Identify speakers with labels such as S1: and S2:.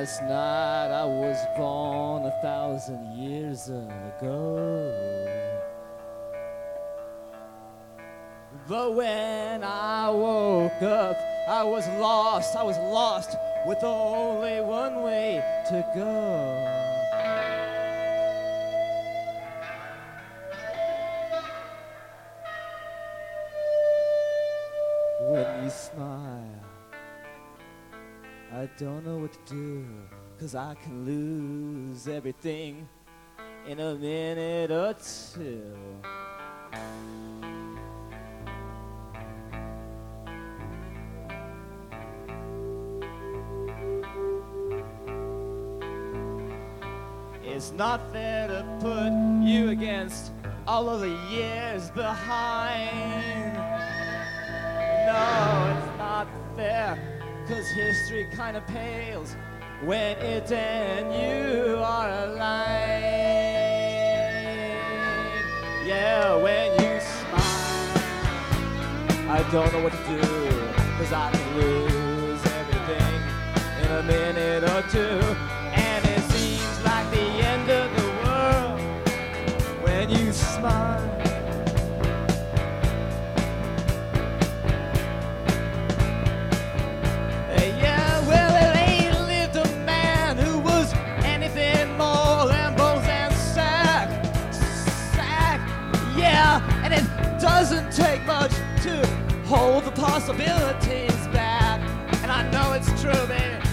S1: Last night I was born 1,000 years ago. But when I woke up, I was lost with only one way to go. When you smile, I don't know what to do, 'cause I can lose everything in a minute or two. It's not fair to put you against all of the years behind. No, it's not fair, 'cause history kind of pales when it and you are aligned. Yeah, when you smile, I don't know what to do, 'cause I can lose everything in a minute or two. And it seems like the end of the world when you smile. And it doesn't take much to hold the possibilities back. And I know it's true, baby.